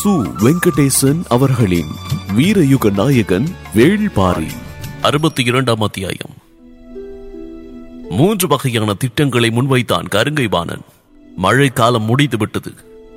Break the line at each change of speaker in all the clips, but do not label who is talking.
சு. வெங்கடேசன் அவர்களின் வீரயுக நாயகன் வேள்பாரி
62ஆம் அத்தியாயம். 3 வகையான திட்டங்களை முன்வைத்தான் கருங்கை வாணன். மழை காலம் முடிந்துவிட்டது.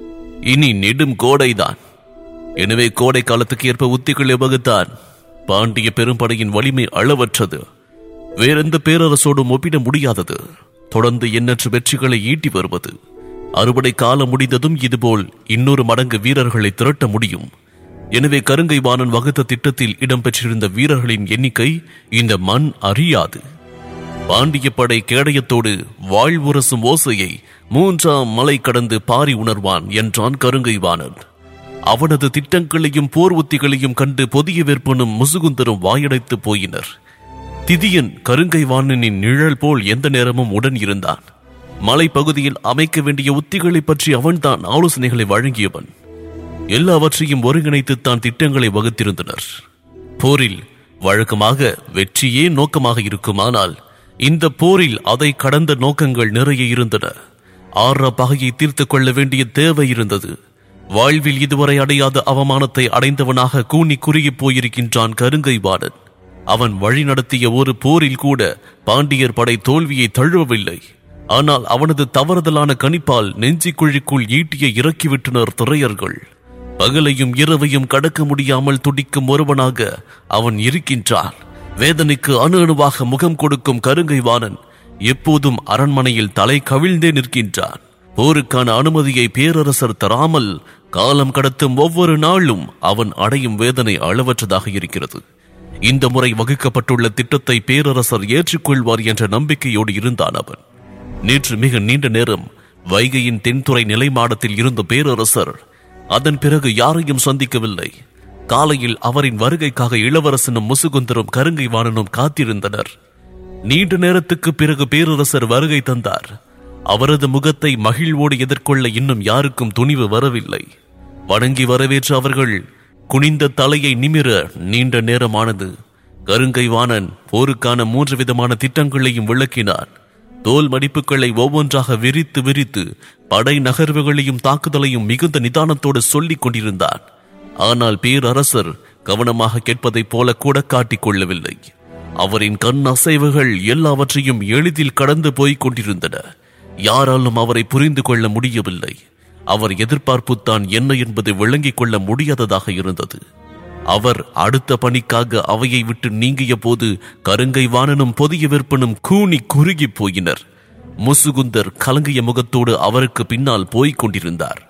இனி நெடும் கோடைதான். எனவே கோடை காலத்துக்கு ஏற்ப உத்திகளை வகுத்தான். பாண்டிய பெரும்படையின் வலிமை அளவற்றது. வேறெந்த பேரரசோடும் ஒப்பிட முடியாதது. தொடர்ந்து எண்ணற்ற வெற்றிகளை ஈட்டி வருவது. அறுவடை காலம் முடிந்ததும் இதுபோல் இன்னொரு மடங்கு வீரர்களை திரட்ட முடியும். எனவே கருங்கை வாணன் வகுத்த திட்டத்தில் இடம்பெற்றிருந்த வீரர்களின் எண்ணிக்கை இந்த மண் அறியாது. பாண்டிய படை கேடயத்தோடு வாழ்வுரசும் ஓசையை 3ஆம் மலை கடந்து பாரி உணர்வான் என்றான் கருங்கை வாணன். அவனது திட்டங்களையும் போர் உத்திகளையும் கண்டு பொதிய வேற்பனும் முசுகுந்தரும் வாயடைத்து போயினர். திதியன் கருங்கை வாணனின் நிழல் போல் எந்த நேரமும் உடன் இருந்தான். மலைப்பகுதியில் அமைக்க வேண்டிய உத்திகளை பற்றி அவன்தான் ஆலோசனைகளை வழங்கியவன். எல்லாவற்றையும் ஒருங்கிணைத்துத்தான் திட்டங்களை வகுத்திருந்தனர். போரில் வழக்கமாக வெற்றியே நோக்கமாக இருக்குமானால் இந்த போரில் அதை கடந்த நோக்கங்கள் நிறைய இருந்தன. ஆற பகையை தீர்த்து கொள்ள வேண்டிய தேவை இருந்தது. வாழ்வில் இதுவரை அடையாத அவமானத்தை அடைந்தவனாக கூனி குறுகி போயிருக்கின்றான் கருங்கை வாணன். அவன் வழிநடத்திய ஒரு போரில் கூட பாண்டியர் படை தோல்வியை தழுவவில்லை. ஆனால் அவனது தவறுதலான கணிப்பால் நெஞ்சிக்குழிக்குள் ஈட்டிய இறக்கிவிட்டனர் திரையர்கள். பகலையும் இரவையும் கடக்க முடியாமல் துடிக்கும் ஒருவனாக அவன் இருக்கின்றான். வேதனைக்கு அணு அணுவாக முகம் கொடுக்கும் கருங்கை வாணன் எப்போதும் அரண்மனையில் தலை கவிழ்ந்தே நிற்கின்றான். போருக்கான அனுமதியை பேரரசர் தராமல் காலம் கடத்தும் ஒவ்வொரு நாளும் அவன் அடையும் வேதனை அளவற்றதாக இருக்கிறது. இந்த முறை வகுக்கப்பட்டுள்ள திட்டத்தை பேரரசர் ஏற்றுக்கொள்வார் என்ற நம்பிக்கையோடு இருந்தான் அவன். நேற்று மிக நீண்ட நேரம் வைகையின் தென்துறை நிலைமாடத்தில் இருந்த பேரரசர் அதன் பிறகு யாரையும் சந்திக்கவில்லை. காலையில் அவரின் வருகைக்காக இளவரசனும் முசுகுந்தரும் கருங்கை வாணனும் காத்திருந்தனர். நீண்ட நேரத்துக்கு பிறகு பேரரசர் வருகை தந்தார். அவரது முகத்தை மகிழ்வோடு எதிர்கொள்ள இன்னும் யாருக்கும் துணிவு வரவில்லை. வணங்கி வரவேற்று அவர்கள் குனிந்த தலையை நிமிர நீண்ட நேரமானது. கருங்கை வாணன் போருக்கான 3 விதமான திட்டங்களையும் விளக்கினார். தோல் மடிப்புகளை ஒவ்வொன்றாக விரித்து விரித்து படை நகர்வுகளையும் தாக்குதலையும் மிகுந்த நிதானத்தோடு சொல்லிக் கொண்டிருந்தார். ஆனால் பேரரசர் கவனமாக கேட்பதைப் போல கூட காட்டிக் கொள்ளவில்லை. அவரின் கண் அசைவுகள் எல்லாவற்றையும் எளிதில் கடந்து போய்க் கொண்டிருந்தன. யாராலும் அவரை புரிந்து கொள்ள முடியவில்லை. அவர் எதிர்பார்ப்புத்தான் என்ன என்பதை விளங்கிக் கொள்ள முடியாததாக இருந்தது. அவர் அடுத்த பணிக்காக அவையை விட்டு நீங்கிய போது கருங்கை வாணனும் பொதிய விற்பனும் கூனி குறுகி போயினர். முசுகுந்தர் கலங்கிய முகத்தோடு அவருக்கு பின்னால் போய்க் கொண்டிருந்தார்.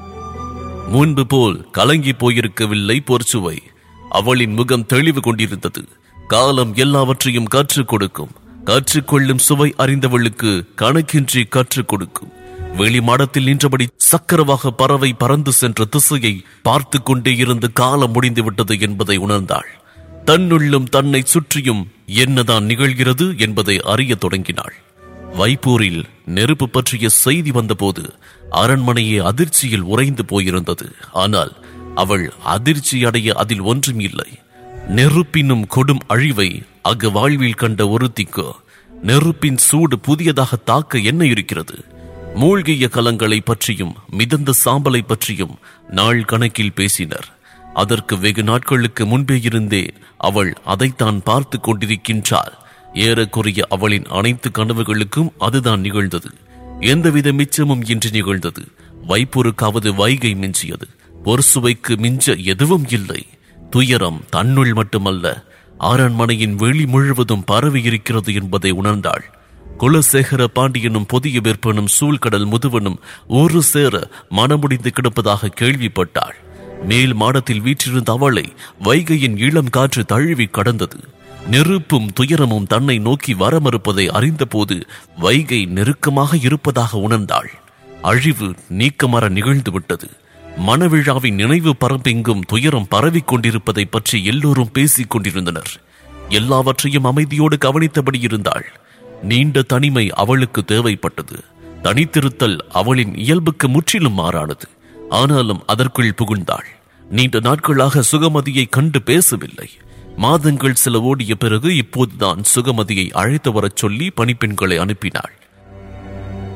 முன்பு போல் கலங்கி போயிருக்கவில்லை பொற்சுவை. அவளின் முகம் தெளிவு கொண்டிருந்தது. காலம் எல்லாவற்றையும் கற்றுக் கொடுக்கும். கற்றுக்கொள்ளும் சுவை அறிந்தவளுக்கு கணக்கின்றி கற்றுக் கொடுக்கும். வெளிமாடத்தில் நின்றபடி சக்கரவாக பறவை பறந்து சென்ற திசையை பார்த்து கொண்டே இருந்து காலம் முடிந்து விட்டது என்பதை உணர்ந்தாள். தன்னுள்ளும் தன்னை சுற்றியும் என்னதான் நிகழ்கிறது என்பதை அறிய தொடங்கினாள். வைப்பூரில் நெருப்பு பற்றிய செய்தி வந்தபோது அரண்மனையே அதிர்ச்சியில் உறைந்து போயிருந்தது. ஆனால் அவள் அதிர்ச்சி அடைய அதில் ஒன்றும் இல்லை. நெருப்பினும் கொடும் அழிவை அங்கு வாழ்வில் கண்ட ஒருத்திக்கு நெருப்பின் சூடு புதியதாக தாக்க என்ன இருக்கிறது? மூழ்கிய கலங்களை பற்றியும் மிதந்த சாம்பலை பற்றியும் நாள் கணக்கில் பேசினர். அதற்கு வெகு நாட்களுக்கு முன்பே இருந்தே அவள் அதைத்தான் பார்த்து கொண்டிருக்கின்றாள். ஏறக்குறைய அவளின் அனைத்து கனவுகளுக்கும் அதுதான் நிகழ்ந்தது. எந்தவித மிச்சமும் இன்றி நிகழ்ந்தது. வைப்பூருக்காவது வைகை மிஞ்சியது. பொற்சுவைக்கு மிஞ்ச எதுவும் இல்லை. துயரம் தன்னுள் மட்டுமல்ல, அரண்மனையின் வெளி முழுவதும் பரவி இருக்கிறது என்பதை உணர்ந்தாள். குலசேகர பாண்டியனும் பொதிய வேற்பனும் சூழ்கடல் முதுவனும் ஒரு சேர மனமுடிந்து கிடப்பதாக கேள்விப்பட்டாள். மேல் மாடத்தில் வீற்றிருந்த அவளை வைகையின் இளம் காற்று தழுவி கடந்தது. நெருப்பும் துயரமும் தன்னை நோக்கி வர மறுப்பதை அறிந்தபோது வைகை நெருக்கமாக இருப்பதாக உணர்ந்தாள். அழிவு நீக்கமர நிகழ்ந்து விட்டது. மணவிழாவின் நினைவு பரப்பெங்கும் துயரம் பரவிக் கொண்டிருப்பதை பற்றி எல்லோரும் பேசிக் கொண்டிருந்தனர். எல்லாவற்றையும் அமைதியோடு கவனித்தபடி இருந்தாள். நீண்ட தனிமை அவளுக்கு தேவைப்பட்டது. தனித்திருத்தல் அவளின் இயல்புக்கு முற்றிலும் மாறானது. ஆனாலும் அதற்குள் புகுந்தாள். நீண்ட நாட்களாக சுகமதியை கண்டு பேசவில்லை. மாதங்கள் சில ஓடிய பிறகு இப்போதுதான் சுகமதியை அழைத்து வரச் சொல்லி பணிப்பெண்களை அனுப்பினாள்.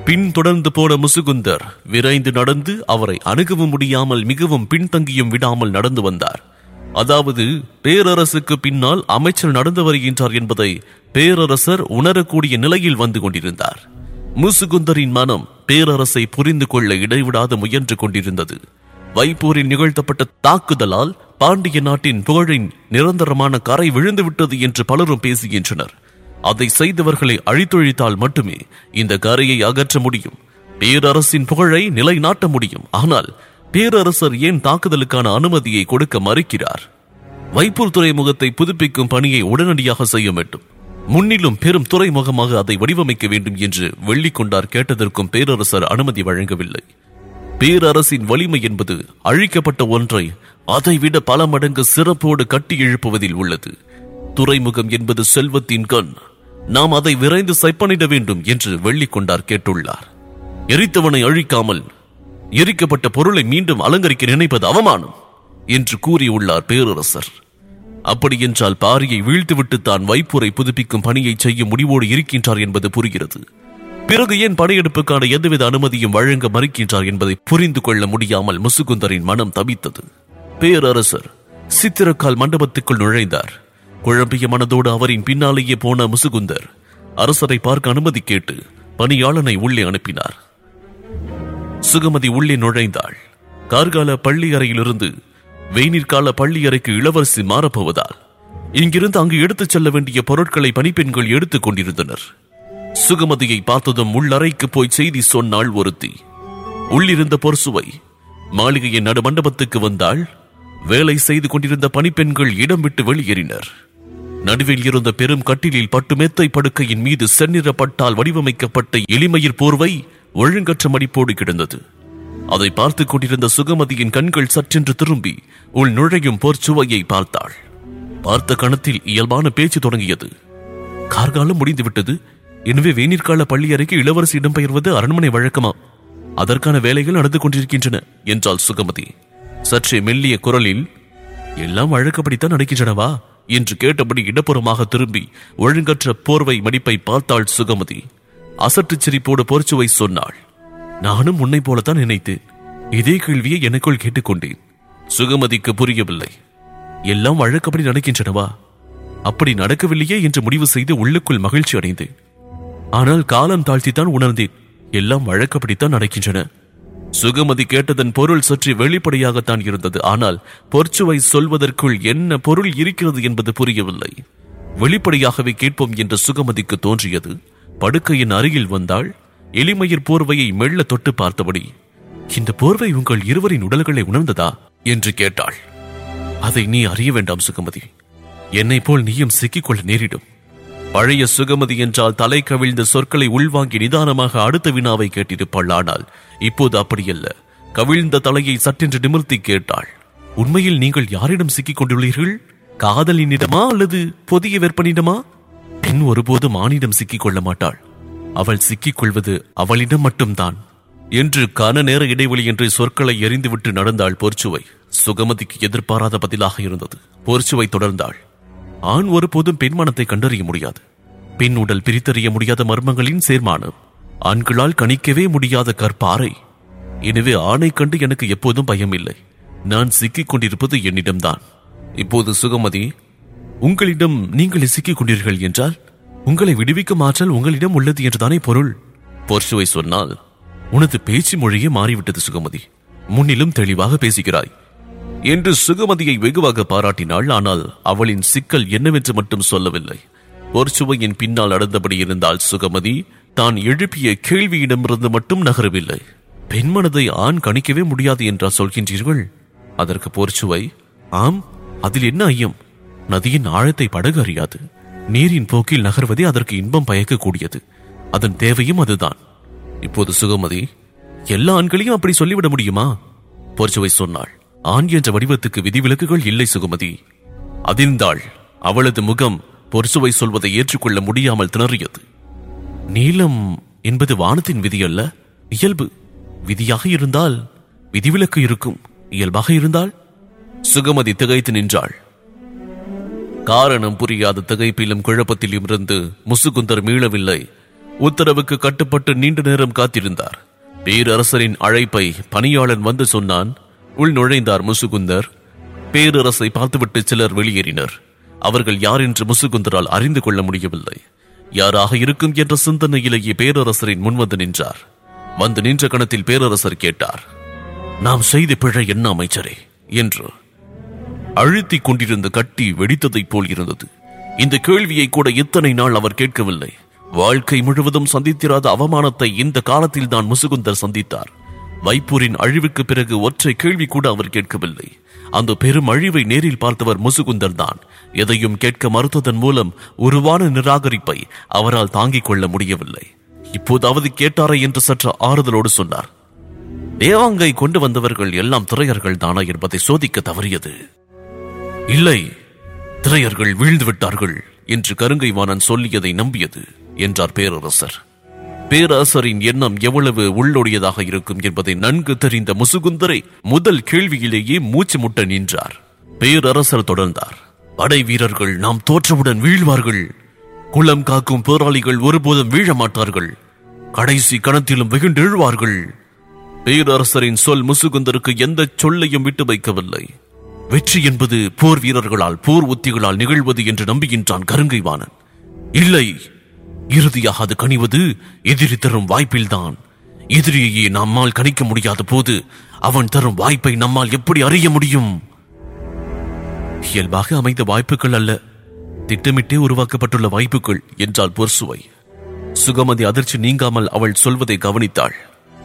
பின் தொடர்ந்து போன முசுகுந்தர் விரைந்து நடந்து அவரை அணுகவும் முடியாமல் மிகவும் பின்தங்கியும் விடாமல் நடந்து வந்தார். அதாவது பேரரசுக்கு பின்னால் அமைச்சர் நடந்து வருகின்றார் என்பதை பேரரசர் உணரக்கூடிய நிலையில் வந்து கொண்டிருந்தார். முசுகுந்தரின் மனம் பேரரசை புரிந்து கொள்ள இடைவிடாது முயன்று கொண்டிருந்தது. வைப்பூரில் நிகழ்த்தப்பட்ட தாக்குதலால் பாண்டிய நாட்டின் புகழின் நிரந்தரமான கரை விழுந்துவிட்டது என்று பலரும் பேசுகின்றனர். அதை செய்தவர்களை அழித்தொழித்தால் மட்டுமே இந்த கரையை அகற்ற முடியும், பேரரசின் புகழை நிலைநாட்ட முடியும். ஆனால் பேரரசர் ஏன் தாக்குதலுக்கான அனுமதியை கொடுக்க மறுக்கிறார்? வைப்பூர் துறைமுகத்தை புதுப்பிக்கும் பணியை உடனடியாக செய்ய வேண்டும், முன்னிலும் பெரும் துறைமுகமாக அதை வடிவமைக்க வேண்டும் என்று வெள்ளிக்கொண்டார் கேட்டதற்கும் பேரரசர் அனுமதி வழங்கவில்லை. பேரரசின் வலிமை என்பது அழிக்கப்பட்ட ஒன்றை அதைவிட பல மடங்கு சிறப்போடு கட்டி எழுப்புவதில் உள்ளது. துறைமுகம் என்பது செல்வத்தின் கண், நாம் அதை விரைந்து செப்பனிட வேண்டும் என்று வெள்ளிக்கொண்டார் கேட்டுள்ளார். எரித்தவனை அழிக்காமல் எரிக்கப்பட்ட பொருளை மீண்டும் அலங்கரிக்க நினைப்பது அவமானம் என்று கூறியுள்ளார் பேரரசர். அப்படி என்றால் பாரியை வீழ்த்துவிட்டு தான் வைப்பூரை புதுப்பிக்கும் பணியை செய்ய முடிவோடு இருக்கின்றார் என்பது புரிகிறது. பிறகு ஏன் படையெடுப்புக்கான எந்தவித அனுமதியும் வழங்க மறுக்கின்றார் என்பதை புரிந்து கொள்ள முடியாமல் முசுகுந்தரின் மனம் தவித்தது. பேரரசர் சித்திரக்கால் மண்டபத்துக்குள் நுழைந்தார். குழம்பிய மனதோடு அவரின் பின்னாலேயே போன முசுகுந்தர் அரசரை பார்க்க அனுமதி கேட்டு பணியாளனை உள்ளே அனுப்பினார். சுகமதி உள்ளே நுழைந்தாள். கார்கால பள்ளி அறையிலிருந்து வெயினிற்கால பள்ளி அறைக்கு இளவரசி மாறப்போவதால் இங்கிருந்து அங்கு எடுத்துச் செல்ல வேண்டிய பொருட்களை பணிப்பெண்கள் எடுத்துக் கொண்டிருந்தனர். சுகமதியை பார்த்ததும் உள்ளறைக்கு போய் செய்தி சொன்னாள் ஒருத்தி. உள்ளிருந்த பொற்சுவை மாளிகையின் நடு மண்டபத்துக்கு வந்தாள். வேலை செய்து கொண்டிருந்த பணிப்பெண்கள் இடம் விட்டு வெளியேறினர். நடுவில் இருந்த பெரும் கட்டிலில் பட்டு மெத்தை படுக்கையின் மீது செந்நிற பட்டால் வடிவமைக்கப்பட்ட எளிமயிர் போர்வை ஒழுங்கற்ற மடிப்போடு கிடந்தது. அதை பார்த்துக் கொண்டிருந்த சுகமதியின் கண்கள் சற்றென்று திரும்பி உள் நுழையும் பொற்சுவையை பார்த்தாள். பார்த்த கணத்தில் இயல்பான பேச்சு தொடங்கியது. கார்காலம் முடிந்துவிட்டது, எனவே வேணிற்கால பள்ளி அறைக்கு இளவரசி இடம்பெயர்வது அரண்மனை வழக்கமா? அதற்கான வேலைகள் நடந்து கொண்டிருக்கின்றன என்றாள் சுகமதி. சற்றே மெல்லிய குரலில், எல்லாம் வழக்கப்படித்தான் நடக்கின்றனவா என்று கேட்டபடி இடப்புறமாக திரும்பி ஒழுங்கற்ற போர்வை மடிப்பை பார்த்தாள் சுகமதி. அசட்டு சிரிப்போடு பொற்சுவை சொன்னாள், நானும் உன்னை போலத்தான் நினைத்தேன். இதே கேள்வியை எனக்குள் கேட்டுக்கொண்டேன். சுகமதிக்கு புரியவில்லை. எல்லாம் வழக்கப்படி நடக்கின்றனவா? அப்படி நடக்கவில்லையே என்று முடிவு செய்து உள்ளுக்குள் மகிழ்ச்சி அடைந்தேன். ஆனால் காலம் தாழ்த்தித்தான் உணர்ந்தேன், எல்லாம் வழக்கப்படித்தான் நடக்கின்றன. சுகமதி கேட்டதன் பொருள் சற்று வெளிப்படையாகத்தான் இருந்தது. ஆனால் பொற்சுவை சொல்வதற்குள் என்ன பொருள் இருக்கிறது என்பது புரியவில்லை. வெளிப்படையாகவே கேட்போம் என்று சுகமதிக்கு தோன்றியது. படுக்கையின் அருகில் வந்தாள். எளிமயிர் போர்வையை மெல்ல தொட்டு பார்த்தபடி, இந்த போர்வை உங்கள் இருவரின் உடல்களை உணர்ந்ததா என்று கேட்டாள். அதை நீ அறிய வேண்டாம் சுகமதி, என்னை போல் நீயும் சிக்கிக்கொள்ள நேரிடும். பழைய சுகமதி என்றால் தலை கவிழ்ந்த சொற்களை உள்வாங்கி நிதானமாக அடுத்த வினாவை கேட்டிருப்பாள். ஆனால் இப்போது அப்படியல்ல. கவிழ்ந்த தலையை சற்றென்று நிமிர்த்தி கேட்டாள், உண்மையில் நீங்கள் யாரிடம் சிக்கிக் கொண்டுள்ளீர்கள்? காதலினிடமா அல்லது புதிய வெப்பனிடமா? பெண் ஒருபோதும் ஆணிடம் சிக்கிக் கொள்ள மாட்டாள். அவள் சிக்கிக் கொள்வது அவளிடம் மட்டும்தான் என்று கன நேர இடைவெளி என்று சொற்களை எறிந்துவிட்டு நடந்தாள் பொற்சுவை. சுகமதிக்கு எதிர்பாராத பதிலாக இருந்தது. பொற்சுவை தொடர்ந்தாள், ஆண் ஒருபோதும் பெண் மனத்தை கண்டறிய முடியாது. பெண் உடல் பிரித்தறிய முடியாத மர்மங்களின் சேர்மானம். ஆண்களால் கணிக்கவே முடியாத கற்பாறை. எனவே ஆணை கண்டு எனக்கு எப்போதும் பயம் இல்லை. நான் சிக்கிக் கொண்டிருப்பது என்னிடம்தான். இப்போது சுகமதி, உங்களிடம் நீங்கள் சிக்கிக் கொண்டீர்கள் என்றால் உங்களை விடுவிக்கும் ஆற்றல் உங்களிடம் உள்ளது என்றுதானே பொருள்? பொற்சுவை சொன்னால், உனது பேச்சு மொழியே மாறிவிட்டது சுகமதி, முன்னிலும் தெளிவாக பேசுகிறாய் என்று சுகமதியை வெகுவாக பாராட்டினாள். ஆனால் அவளின் சிக்கல் என்னவென்று மட்டும் சொல்லவில்லை. பொற்சுவையின் பின்னால் நடந்தபடி இருந்தால் சுகமதி தான் எழுப்பிய கேள்வியிடமிருந்து மட்டும் நகரவில்லை. பெண்மனதை ஆண் கணிக்கவே முடியாது என்றா சொல்கின்றீர்கள்? அதற்கு பொற்சுவை, ஆம், அதில் என்ன ஐயம்? நதியின் ஆழத்தை படகு அறியாது. நீரின் போக்கில் நகர்வதே அதற்கு இன்பம் பயக்கக்கூடியது. அதன் தேவையும் அதுதான். இப்போது சுகமதி, எல்லா ஆண்களையும் அப்படி சொல்லிவிட முடியுமா? பொற்சுவை சொன்னாள், ஆண் என்ற வடிவத்துக்கு விதிவிலக்குகள் இல்லை சுகமதி. அதிர்ந்தாள். அவளது முகம் பொற்சுவை சொல்வதை ஏற்றுக்கொள்ள முடியாமல் திணறியது. நீலம் என்பது வானத்தின் விதி அல்ல, இயல்பு. விதியாக இருந்தால் விதிவிலக்கு இருக்கும், இயல்பாக இருந்தால்? சுகமதி திகைத்து நின்றாள். காரணம் புரியாத திகைப்பிலும் குழப்பத்திலும் இருந்து முசுகுந்தர் மீளவில்லை. உத்தரவுக்கு கட்டுப்பட்டு நீண்ட நேரம் காத்திருந்தார். பேரரசரின் அழைப்பை பணியாளன் வந்து சொன்னான். உள் நுழைந்தார் முசுகுந்தர். பேரரசை பார்த்துவிட்டு சிலர் வெளியேறினர். அவர்கள் யார் என்று முசுகுந்தரால் அறிந்து கொள்ள முடியவில்லை. யாராக இருக்கும் என்ற சிந்தனையிலேயே பேரரசரின் முன்வந்து நின்றார். வந்து நின்ற கணத்தில் பேரரசர் கேட்டார், நாம் செய்த பிழை என்ன அமைச்சரே என்று. அழுத்திக் கொண்டிருந்த கட்டி வெடித்ததைப் போல் இருந்தது. இந்த கேள்வியை கூட இத்தனை நாள் அவர் கேட்கவில்லை. வாழ்க்கை முழுவதும் சந்தித்திராத அவமானத்தை இந்த காலத்தில் தான் முசுகுந்தர் சந்தித்தார். வைப்பூரின் அழிவுக்கு பிறகு ஒற்றை கேள்வி கூட அவர் கேட்கவில்லை. அந்த பெரும் அழிவை நேரில் பார்த்தவர் முசுகுந்தர் தான். எதையும் கேட்க மறுத்ததன் மூலம் உருவான நிராகரிப்பை அவரால் தாங்கிக் கொள்ள முடியவில்லை. இப்போதாவது கேட்டாரே என்று சற்று ஆறுதலோடு சொன்னார். தேவாங்கை கொண்டு வந்தவர்கள் எல்லாம் திரையர்கள் தானா என்பதை சோதிக்க தவறியது. இல்லை, திரையர்கள் வீழ்ந்து விட்டார்கள் என்று கருங்கை வாணன் சொல்லியதை நம்பியது என்றார் பேரரசர். பேரரசரின் எண்ணம் எவ்வளவு உள்ளொடியதாக இருக்கும் என்பதை நன்கு தெரிந்த முசுகுந்தரை முதல் கேள்வியிலேயே மூச்சு முட்ட நின்றார். பேரரசர் தொடர்ந்தார். படை வீரர்கள் நாம் தோற்றவுடன் வீழ்வார்கள். குளம் காக்கும் போராளிகள் ஒருபோதும் வீழ மாட்டார்கள். கடைசி கணத்திலும் வெகுண்டெழுவார்கள். பேரரசரின் சொல் முசுகுந்தருக்கு எந்த சொல்லையும் விட்டு வைக்கவில்லை. வெற்றி என்பது போர் வீரர்களால் போர் உத்திகளால் நிகழ்வது என்று நம்புகின்றான் கருங்கை வாணன். இல்லை, இறுதியாக அது கனிவது எதிரி தரும் வாய்ப்பில்தான். எதிரியையே நம்மால் கணிக்க முடியாத போது அவன் தரும் வாய்ப்பை நம்மால் எப்படி அறிய முடியும்? இயல்பாக அமைந்த வாய்ப்புகள் அல்ல, திட்டமிட்டே உருவாக்கப்பட்டுள்ள வாய்ப்புகள் என்றால் பொற்சுவை. சுகமதி அதிர்ச்சி நீங்காமல் அவள் சொல்வதை கவனித்தாள்.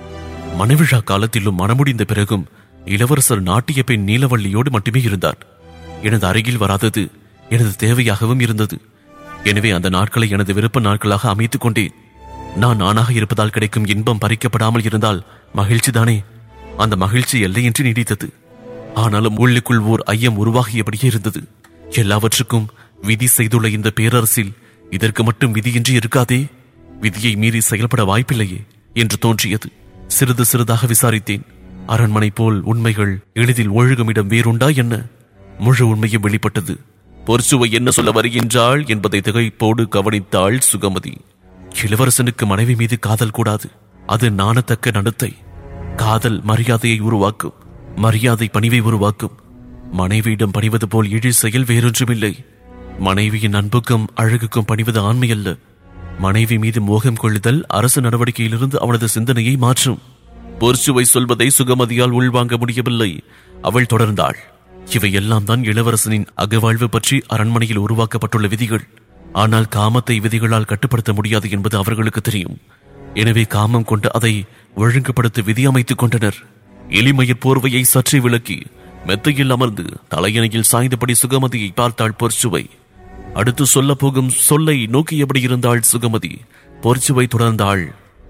மணவிழா காலத்திலும் மணமுடிந்த பிறகும் இளவரசர் நாட்டிய பெண் நீலவள்ளியோடு மட்டுமே இருந்தார். எனது அருகில் வராதது எனது தேவையாகவும் இருந்தது. எனவே அந்த நாட்களை எனது விருப்ப நாட்களாக அமைத்துக் கொண்டேன். நான் ஆணாக இருப்பதால் கிடைக்கும் இன்பம் பறிக்கப்படாமல் இருந்தால் மகிழ்ச்சி தானே. அந்த மகிழ்ச்சி எல்லையின்றி நீடித்தது. ஆனாலும் உள்ளுக்குள் ஓர் ஐயம் உருவாகியபடியே இருந்தது. எல்லாவற்றுக்கும் விதி செய்துள்ள இந்த பேரரசில் இதற்கு மட்டும் விதியின்றி இருக்காதே, விதியை மீறி செயல்பட வாய்ப்பில்லையே என்று தோன்றியது. சிறிது சிறிதாக விசாரித்தேன். அரண்மனை போல் உண்மைகள் எளிதில் ஒழுகுமிடம் வேறுண்டா என்ன? முழு உண்மையும் வெளிப்பட்டது. பொற்சுவை என்ன சொல்ல வருகின்றாள் என்பதை திகைப்போடு கவனித்தாள் சுகமதி. இளவரசனுக்கு மனைவி மீது காதல் கூடாது. அது நாணத்தக்க நடத்தை. காதல் மரியாதையை உருவாக்கும், மரியாதை பணிவை உருவாக்கும். மனைவியிடம் பணிவது போல் இழி செயல் வேறொன்றுமில்லை. மனைவியின் அன்புக்கும் அழகுக்கும் பணிவது ஆண்மை அல்ல. மனைவி மீது மோகம் கொள்ளுதல் அரசு நடவடிக்கையிலிருந்து அவனது சிந்தனையை மாற்றும். பொற்சுவை சொல்வதை சுகமதியால் உள்வாங்க முடியவில்லை. அவள் தொடர்ந்தாள். இவையெல்லாம் தான் இளவரசனின் அகவாழ்வு பற்றி அரண்மனையில் உருவாக்கப்பட்டுள்ள விதிகள். ஆனால் காமத்தை விதிகளால் கட்டுப்படுத்த முடியாது என்பது அவர்களுக்கு தெரியும். எனவே காமம் கொண்டு அதை ஒழுங்குபடுத்த விதி அமைத்துக் கொண்டனர். எளிமையர் போர்வையை சற்றே விலக்கி மெத்தையில் அமர்ந்து தலையணையில் சாய்ந்தபடி சுகமதியை பார்த்தாள் பொற்சுவை. அடுத்து சொல்ல போகும் சொல்லை நோக்கியபடி இருந்தாள் சுகமதி. பொற்சுவை தொடர்ந்தாள்.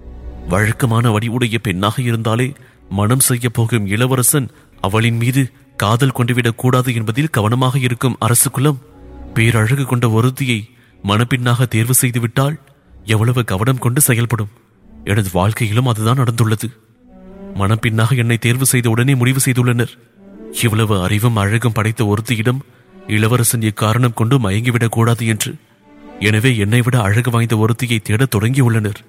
வழக்கமான வடிவுடைய பெண்ணாக இருந்தாலே மனம் செய்ய போகும் இளவரசன் அவளின் மீது காதல் கொண்டுவிடக் கூடாது என்பதில் கவனமாக இருக்கும் அரசு குலம் பேரழகு கொண்ட ஒருத்தியை மணப்பெண்ணாக தேர்வு செய்து விட்டால் எவ்வளவு கவனம் கொண்டு செயல்படும். எனது வாழ்க்கையிலும் அதுதான் நடந்துள்ளது. மணப்பெண்ணாக என்னை தேர்வு செய்த உடனே முடிவு செய்துள்ளனர். இவ்வளவு அறிவும் அழகும் படைத்த ஒருத்தியிடம் இளவரசன் இக்காரணம் கொண்டு மயங்கிவிடக் கூடாது என்று. எனவே என்னை விட அழகு வாய்ந்த ஒருத்தியை தேடத் தொடங்கியுள்ளனர்.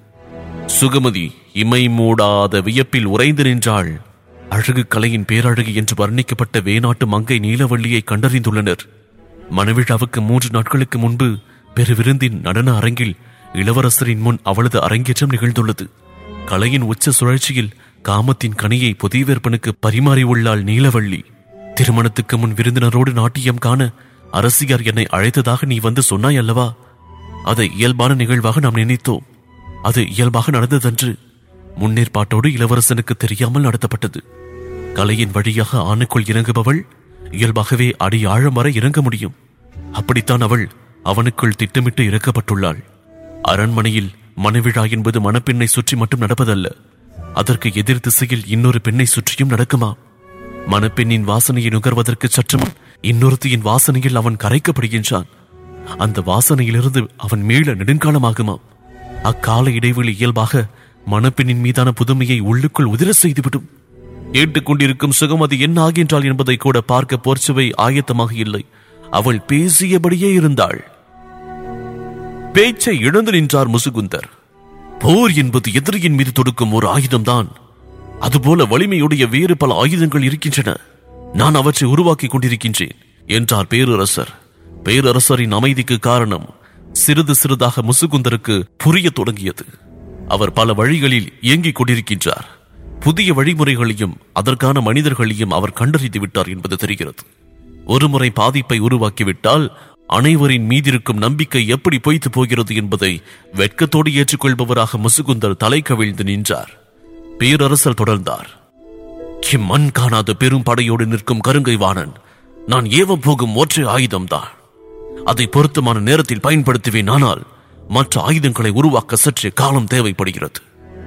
சுகமதி இமை மூடாத வியப்பில் உறைந்து நின்றாள். அழகு கலையின் பேரழகு என்று வர்ணிக்கப்பட்ட வேநாட்டு மங்கை நீலவள்ளியை கண்டறிந்துள்ளனர். மணவிழாவுக்கு 3 நாட்களுக்கு முன்பு பெருவிருந்தின் நடன அரங்கில் இளவரசரின் முன் அவளது அரங்கேற்றம் நிகழ்ந்துள்ளது. கலையின் உச்ச சுழற்சியில் காமத்தின் கனியை புதியவேற்பனுக்கு பரிமாறியுள்ளாள் நீலவள்ளி. திருமணத்துக்கு முன் விருந்தினரோடு நாட்டியம் காண அரசியார் என்னை அழைத்ததாக நீ வந்து சொன்னாய் அல்லவா? அதை இயல்பான நிகழ்வாக நாம் நினைத்தோம். அது இயல்பாக நடந்ததன்று. முன்னேற்பாட்டோடு இளவரசனுக்கு தெரியாமல் நடத்தப்பட்டது. கலையின் வழியாக ஆணுக்குள் இறங்குபவள் இயல்பாகவே அடி ஆழம் வரை இறங்க முடியும். அப்படித்தான் அவள் அவனுக்குள் திட்டமிட்டு இறக்கப்பட்டுள்ளாள். அரண்மனையில் மணவிழா என்பது மணப்பெண்ணை சுற்றி மட்டும் நடப்பதல்ல. அதற்கு எதிர் திசையில் இன்னொரு பெண்ணை சுற்றியும் நடக்குமா? மணப்பெண்ணின் வாசனையை நுகர்வதற்கு சற்றுமுன் இன்னொருத்தியின் வாசனையில் அவன் கரைக்கப்படுகின்றான். அந்த வாசனையிலிருந்து அவன் மீள நெடுங்காலமாகுமா? அக்கால இடைவெளி இயல்பாக மணப்பெண்ணின் மீதான புதுமையை உள்ளுக்குள் உதிர செய்துவிடும். கேட்டுக்கொண்டிருக்கும் சுகமதி என்ன ஆகின்றாள் என்பதை கூட பார்க்க பொற்சுவை ஆயத்தமாக இல்லை. அவள் பேசியபடியே இருந்தாள். பேச்சை இழந்து நின்றார் முசுகுந்தர். போர் என்பது எதிரியின் மீது தொடுக்கும் ஒரு ஆயுதம்தான். அதுபோல வலிமையுடைய வேறு பல ஆயுதங்கள் இருக்கின்றன. நான் அவற்றை உருவாக்கி கொண்டிருக்கின்றேன் என்றார் பேரரசர். பேரரசரின் அமைதிக்கு காரணம் சிறிது சிறிதாக முசுகுந்தருக்கு புரிய தொடங்கியது. அவர் பல வழிகளில் இயங்கிக் கொண்டிருக்கின்றார். புதிய வழிமுறைகளையும் அதற்கான மனிதர்களையும் அவர் கண்டறிந்து விட்டார் என்பது தெரிகிறது. ஒருமுறை பாதிப்பை உருவாக்கிவிட்டால் அனைவரின் மீதிருக்கும் நம்பிக்கை எப்படி பொய்த்து போகிறது என்பதை வெட்கத்தோடு ஏற்றுக்கொள்பவராக முசுகுந்தர் தலை கவிழ்ந்து நின்றார். பேரரசர் தொடர்ந்தார். மண் காணாத பெரும் படையோடு நிற்கும் கருங்கை வாணன் நான் ஏவ போகும் ஒற்றை ஆயுதம்தான். அதை பொருத்தமான நேரத்தில் பயன்படுத்துவேன். ஆனால் மற்ற ஆயுதங்களை உருவாக்க சற்றே காலம் தேவைப்படுகிறது.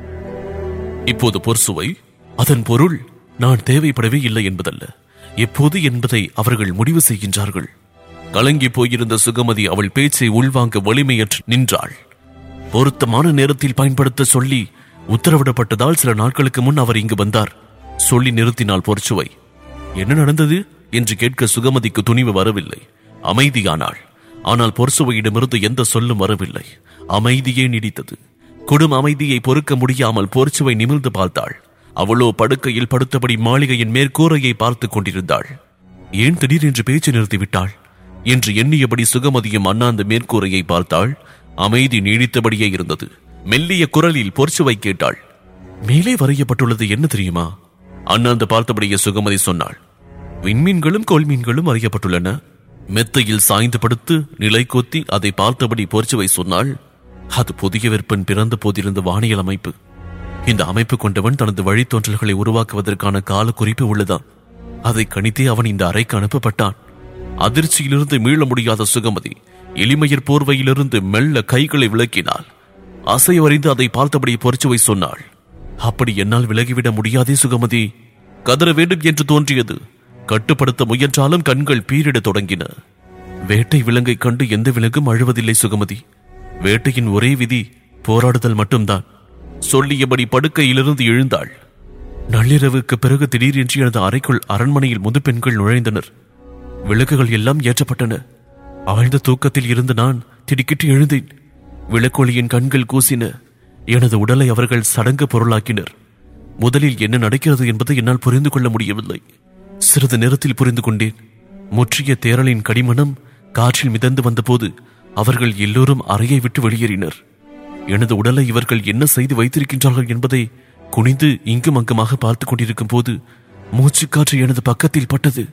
இப்போது பொற்சுவை, அதன் பொருள் நான் தேவைப்படவே இல்லை என்பதல்ல, எப்போது என்பதை அவர்கள் முடிவு செய்கின்றார்கள். கலங்கி போயிருந்த சுகமதி அவள் பேச்சை உள்வாங்க வலிமையற்று நின்றாள். பொருத்தமான நேரத்தில் பயன்படுத்த சொல்லி உத்தரவிடப்பட்டதால் சில நாட்களுக்கு முன் அவர் இங்கு வந்தார். சொல்லி நிறுத்தினாள் பொற்சுவை. என்ன நடந்தது என்று கேட்க சுகமதிக்கு துணிவு வரவில்லை. அமைதியானாள். ஆனால் பொற்சுவையிடமிருந்து எந்த சொல்லும் வரவில்லை. அமைதியே நீடித்தது. குடும் அமைதியை பொறுக்க முடியாமல் பொற்சுவை நிமிர்ந்து பார்த்தாள். அவளோ படுக்கையில் படுத்தபடி மாளிகையின் மேற்கூரையை பார்த்துக் கொண்டிருந்தாள். ஏன் திடீரென்று பேச்சு நிறுத்திவிட்டாள் என்று எண்ணியபடி சுகமதியும் அண்ணாந்த மேற்கூரையை பார்த்தாள். அமைதி நீடித்தபடியே இருந்தது. மெல்லிய குரலில் பொற்சுவை கேட்டாள், மேலே வரையப்பட்டுள்ளது என்ன தெரியுமா? அண்ணாந்து பார்த்தபடியே சுகமதி சொன்னாள், விண்மீன்களும் கோல்மீன்களும் வரையப்பட்டுள்ளன. மெத்தையில் சாய்ந்து படுத்து நிலை கொத்தி அதை பார்த்தபடி பொற்சுவை சொன்னாள், அது புதிய வெப்பன் பிறந்த போதிருந்த வானியல் அமைப்பு. இந்த அமைப்பு கொண்டவன் தனது வழித்தோன்றல்களை உருவாக்குவதற்கான கால குறிப்பு உள்ளதான். அதை கணித்தே அவன் இந்த அறைக்கு அனுப்பப்பட்டான். அதிர்ச்சியிலிருந்து மீள முடியாத சுகமதி எளிமையர் போர்வையிலிருந்து மெல்ல கைகளை விளக்கினாள். அசைவறிந்து அதை பார்த்தபடி பொற்சுவை சொன்னாள், அப்படி என்னால் விலகிவிட முடியாதே சுகமதி. கதற வேண்டும் என்று தோன்றியது. கட்டுப்படுத்த முயன்றாலும் கண்கள் பீரிட தொடங்கின. வேட்டை விலங்கை கண்டு எந்த விலங்கும் அழுவதில்லை சுகமதி. வேட்டையின் ஒரே விதி போராடுதல் மட்டும்தான். சொல்லியபடி படுக்கையிலிருந்து எழுந்தாள். நள்ளிரவுக்கு பிறகு திடீரென்று எனது அறைக்குள் அரண்மனையில் முதுப்பெண்கள் நுழைந்தனர். விளக்குகள் எல்லாம் ஏற்றப்பட்டன. ஆழ்ந்த தூக்கத்தில் இருந்து நான் திடுக்கிட்டு எழுந்தேன். விளக்கொளியின் கண்கள் கூசின. எனது உடலை அவர்கள் சடங்கு பொருளாக்கினர். முதலில் என்ன நடக்கிறது என்பதை என்னால் புரிந்து கொள்ள முடியவில்லை. சிறிது நேரத்தில் புரிந்து கொண்டேன். முற்றிய தேரலின் கடிமணம் காற்றில் மிதந்து வந்தபோது அவர்கள் எல்லோரும் அறையை விட்டு வெளியேறினர். எனது உடலை இவர்கள் என்ன செய்து வைத்திருக்கின்றார்கள் என்பதை குனிந்து இங்கும் அங்குமாக பார்த்துக் கொண்டிருக்கும் போது மூச்சுக்காற்று எனது பக்கத்தில் பட்டது.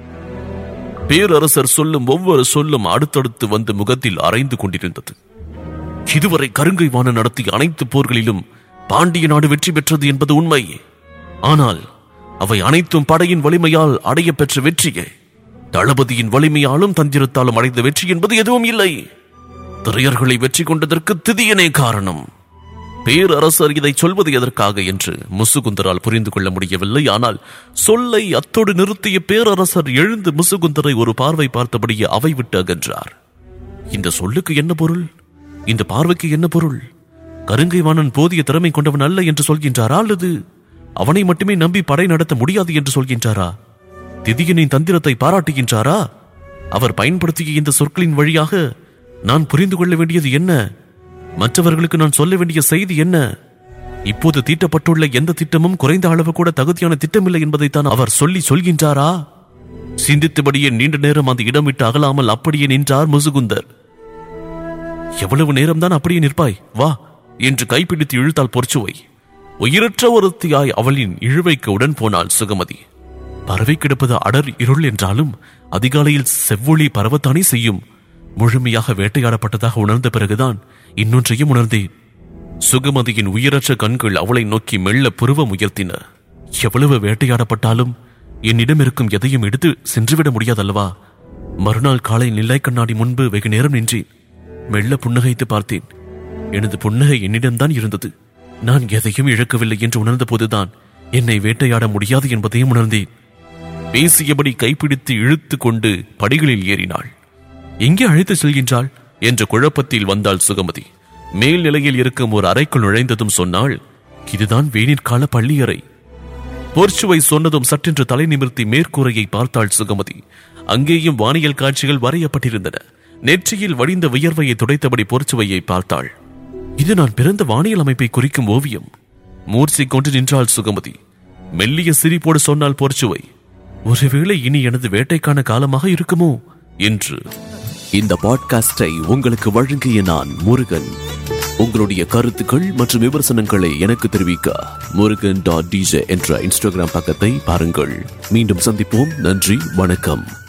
பேரரசர் சொல்லும் ஒவ்வொரு சொல்லும் அடுத்தடுத்து வந்து முகத்தில் அரைந்து கொண்டிருந்தது. இதுவரை கருங்கை வாணன் நடத்திய அனைத்து போர்களிலும் பாண்டிய நாடு வெற்றி பெற்றது என்பது உண்மை. ஆனால் அவை அனைத்தும் படையின் வலிமையால் அடைய பெற்ற வெற்றியே. தளபதியின் வலிமையாலும் தந்திரத்தாலும் அடைந்த வெற்றி என்பது எதுவும் இல்லை. திரையர்களை வெற்றி கொண்டதற்கு திதியனே காரணம். பேரரசர் இதை சொல்வது எதற்காக என்று முசுகுந்தரால் புரிந்து கொள்ள முடியவில்லை. ஆனால் சொல்லை அத்தோடு நிறுத்திய பேரரசர் எழுந்து முசுகுந்தரை ஒரு பார்வை பார்த்தபடியே அவை விட்டு அகன்றார். இந்த சொல்லுக்கு என்ன பொருள்? இந்த பார்வைக்கு என்ன பொருள்? கருங்கை வாணன் போதிய திறமை கொண்டவன் அல்ல என்று சொல்கின்றாரா, அல்லது அவனை மட்டுமே நம்பி படை நடத்த முடியாது என்று சொல்கின்றாரா? திதியனின் தந்திரத்தை பாராட்டுகின்றாரா? அவர் பயன்படுத்திய இந்த சொற்களின் வழியாக நான் புரிந்து கொள்ள வேண்டியது என்ன? மற்றவர்களுக்கு நான் சொல்ல வேண்டிய செய்தி என்ன? இப்போது தீட்டப்பட்டுள்ள எந்த திட்டமும் குறைந்த அளவு கூட தகுதியான திட்டமில்லை என்பதைத்தான் அவர் சொல்கின்றாரா? சிந்தித்தபடியே நீண்ட நேரம் அந்த இடம் விட்டு அகலாமல் அப்படியே நின்றார் முசுகுந்தர். எவ்வளவு நேரம்தான் அப்படியே நிற்பாய், வா என்று கைப்பிடித்து இழுத்தாள் பொற்சுவை. உயிரற்ற ஒருத்தியாய் அவளின் இழுவைக்கு உடன் போனாள் சுகமதி. பறவை கிடப்பது அடர் இருள் என்றாலும் அதிகாலையில் செவ்வொளி பரவத்தானே செய்யும். முழுமையாக வேட்டையாடப்பட்டதாக உணர்ந்த பிறகுதான் இன்னொன்றையும் உணர்ந்தேன். சுகமதியின் உயிரற்ற கண்கள் அவளை நோக்கி மெல்ல புருவம் உயர்த்தின. எவ்வளவு வேட்டையாடப்பட்டாலும் என்னிடம் இருக்கும் எதையும் எடுத்து சென்றுவிட முடியாதல்லவா? மறுநாள் காலை நிலை கண்ணாடி முன்பு வெகு நேரம் நின்றேன். மெல்ல புன்னகைத்து பார்த்தேன். எனது புன்னகை என்னிடம்தான் இருந்தது. நான் எதையும் இழக்கவில்லை என்று உணர்ந்த போதுதான் என்னை வேட்டையாட முடியாது என்பதையும் உணர்ந்தேன். பேசியபடி கைப்பிடித்து இழுத்து கொண்டு படிகளில் ஏறினாள். எங்கே அழைத்து செல்கின்றாள் என்ற குழப்பத்தில் வந்தாள் சுகமதி. மேல் நிலையில் இருக்கும் ஒரு அறைக்குள் நுழைந்ததும் சொன்னாள், இதுதான் வேணிற்கால பள்ளி அறை. பொற்சுவை சொன்னதும் சற்றென்று தலை நிமிர்த்தி மேற்கூரையை பார்த்தாள் சுகமதி. அங்கேயும் வானியல் காட்சிகள் வரையப்பட்டிருந்தன. நெற்றியில் வடிந்த வியர்வையை துடைத்தபடி பொற்சுவையை பார்த்தாள். இது நான் பிறந்த வானியல் அமைப்பை குறிக்கும் ஓவியம். மூர்ச்சை கொண்டு நின்றாள் சுகமதி. மெல்லிய சிரிப்போடு சொன்னால் போர்ச்சுவை, ஒருவேளை இனி எனது வேட்டைக்கான காலமாக இருக்குமோ என்று.
இந்த பாட்காஸ்டை உங்களுக்கு வழங்கிய நான் முருகன். உங்களுடைய கருத்துக்கள் மற்றும் விமர்சனங்களை எனக்கு தெரிவிக்க murugan.dj என்ற இன்ஸ்டாகிராம் பக்கத்தை பாருங்கள். மீண்டும் சந்திப்போம். நன்றி, வணக்கம்.